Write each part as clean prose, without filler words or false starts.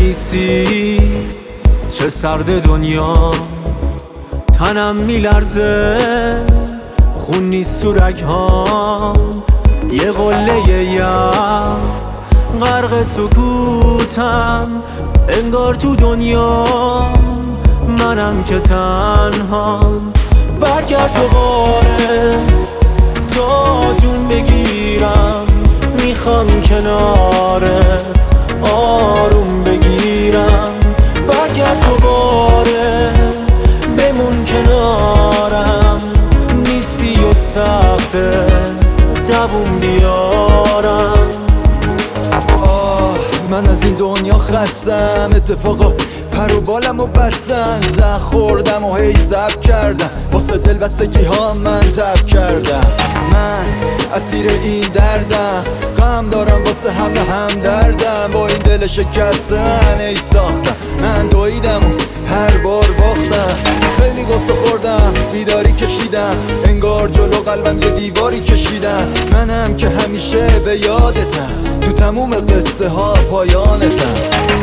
نیستی چه سرد دنیا، تنم میلرزه خون نیست تو رگهام، یه قله یخ غرق سکوتم، انگار تو دنیا منم که تنهام. برگرد دوباره تا جون بگیرم، میخوام کنارت آروم بگیرم. برگرد دوباره بمون کنارم، نیستی و سخته دووم بیارم. من از این دنیا خستم، اتفاقا پر و بالم و بستن، زخ خوردم و هی زب کردم، واسه دل بستگی ها من تب کردم. من اسیر این دردم، غم دارم واسه هم دردم، با این دل شکستن ای ساختم. من دویدم و هر بار باختم، خیلی غصه خوردم بیداری کشیدم، انگار جلو قلبم یه دیواری کشیدم. منم که همیشه به یادتم، تو تموم قصه ها پایانتم.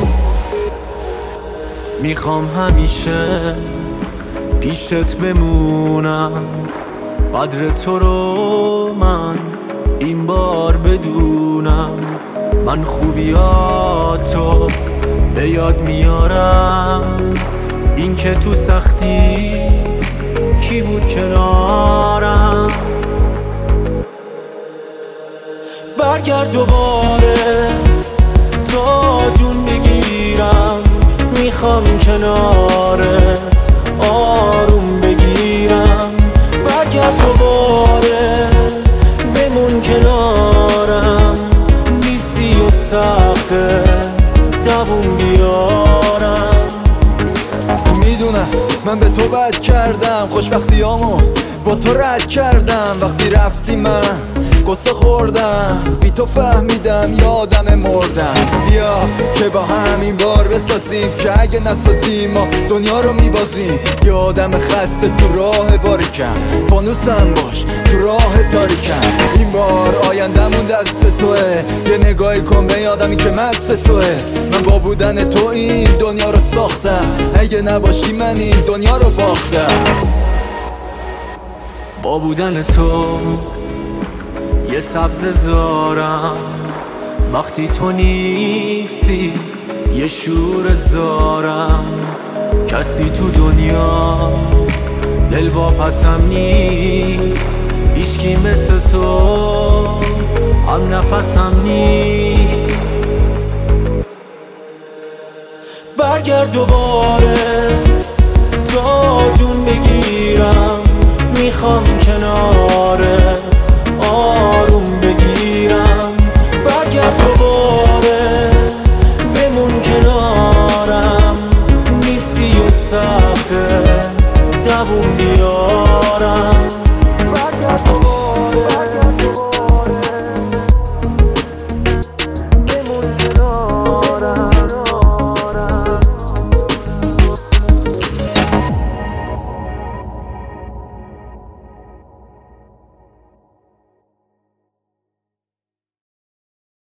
میخوام همیشه پیشت بمونم، قدر تو رو من این بار بدونم. من خوبیاتو به یاد میارم، این که تو سختی کی بود کنارم. برگرد دوباره تا جون بگیرم، میخوام کنارت آروم بگیرم. برگرد دوباره بمون کنارم، نیستی و سخته دووم بیارم. میدونم من به تو بد کردم، خوشبختیامو با تو رد کردم. وقتی رفتی من قصه خوردم، بی تو فهمیدم یادم مردم. بیا که با همین بار بسازیم، که اگه نسازیم ما دنیا رو میبازیم. یادم خسته تو راه باریکم، فانوسم باش تو راه تاریکم. این بار آیندمون دست توه، یه نگاهی کن به آدمی که مست توه. من با بودن تو این دنیا رو ساختم، اگه نباشی من این دنیا رو باختم. با بودن تو یه سبز زارم، وقتی تو نیستی یه شور زارم. کسی تو دنیا دل واپسم نیست، هیچکی مثل تو هم نفسم نیست. برگرد دوباره تا جون بگیرم،